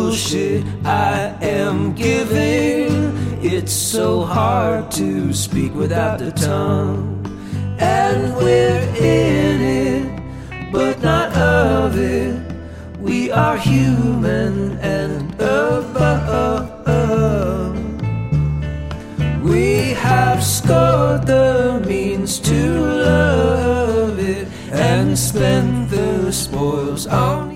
bullshit I am giving. It's so hard to speak without the tongue. And we're in it, but not of it. We are human and above. We have scored the means to love it and spent the spoils on